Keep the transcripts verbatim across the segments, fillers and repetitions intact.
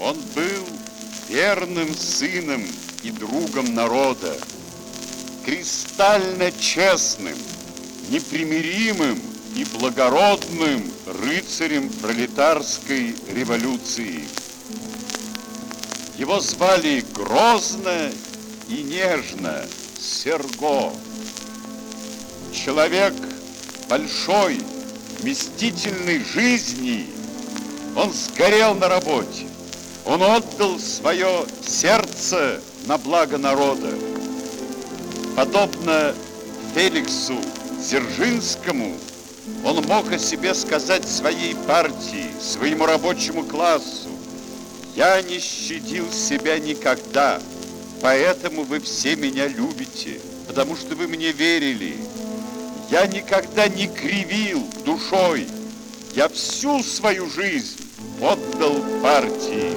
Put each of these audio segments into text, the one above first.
Он был верным сыном и другом народа, кристально честным, непримиримым и благородным рыцарем пролетарской революции. Его звали грозно и нежно Серго. Человек большой, вместительной жизни. Он сгорел на работе. Он отдал свое сердце на благо народа. Подобно Феликсу Дзержинскому, он мог о себе сказать своей партии, своему рабочему классу: «Я не щадил себя никогда, поэтому вы все меня любите, потому что вы мне верили. Я никогда не кривил душой, я всю свою жизнь отдал партии».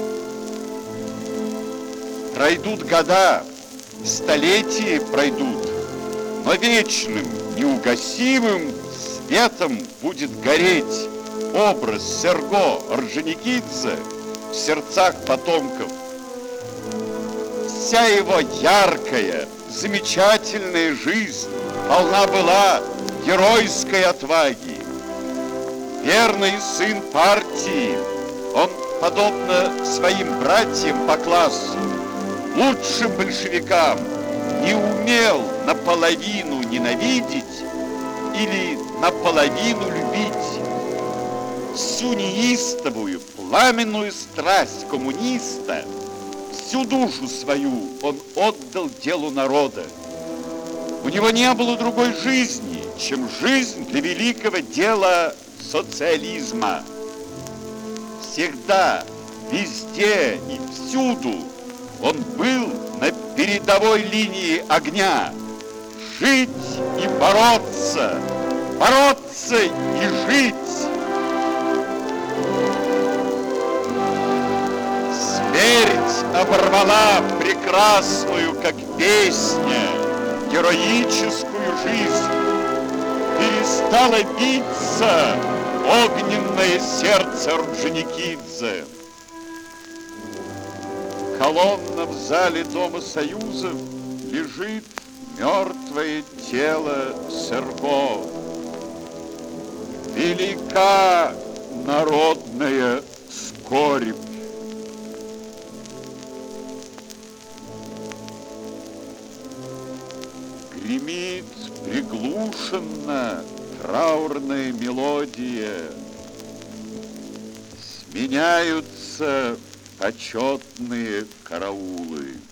Пройдут года, столетия пройдут, но вечным, неугасимым светом будет гореть образ Серго Орджоникидзе в сердцах потомков. Вся его яркая, замечательная жизнь полна была геройской отваги. Верный сын партии, он, подобно своим братьям по классу, лучшим большевикам, не умел наполовину ненавидеть или наполовину любить. Всю неистовую, пламенную страсть коммуниста, всю душу свою он отдал делу народа. У него не было другой жизни, чем жизнь для великого дела социализма. Всегда, везде и всюду он был на передовой линии огня. Жить и бороться, бороться и жить. Смерть оборвала прекрасную, как песня, героическую жизнь. Перестало биться огненное сердце Орджоникидзе. Колонна в зале Дома Союзов лежит мертвое тело Серго. Велика народная скорбь. Гремит приглушенно траурная мелодия. Сменяются почетные караулы.